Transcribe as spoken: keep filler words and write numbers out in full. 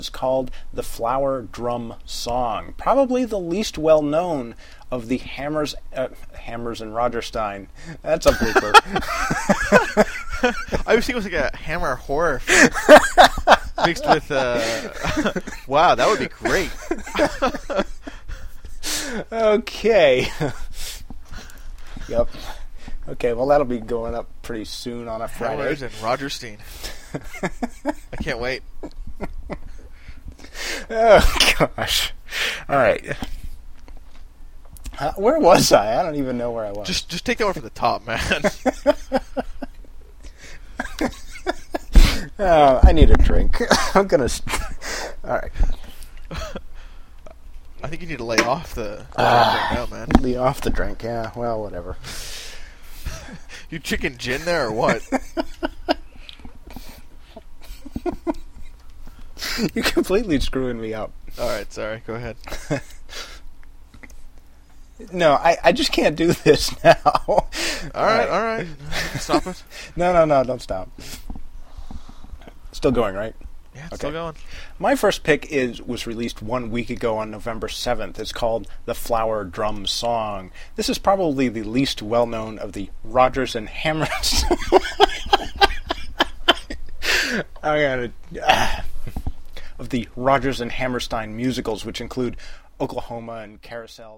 is called The Flower Drum Song, probably the least well-known of the Hammers uh, Hammers and Rogerstein. That's a blooper. I was thinking it was like a Hammer horror film mixed with, uh... wow, that would be great. Okay. Yep. Okay, well, that'll be going up pretty soon on a Friday. Hammers and Rogerstein. I can't wait. Oh, gosh. All right. Uh, where was I? I don't even know where I was. Just just take that one from the top, man. Oh, I need a drink. I'm going to... St- All right. I think you need to lay off the Ah, right now, man. Lay off the drink, yeah. Well, whatever. You chicken gin there or what? You're completely screwing me up. All right, sorry. Go ahead. No, I, I just can't do this now. All right, all right. Stop it. No, no, no, don't stop. Still going, right? Yeah, it's Okay. still going. My first pick is was released one week ago on November seventh. It's called The Flower Drum Song. This is probably the least well-known of the Rodgers and Hammers. I gotta, ah, of the Rodgers and Hammerstein musicals, which include Oklahoma and Carousel.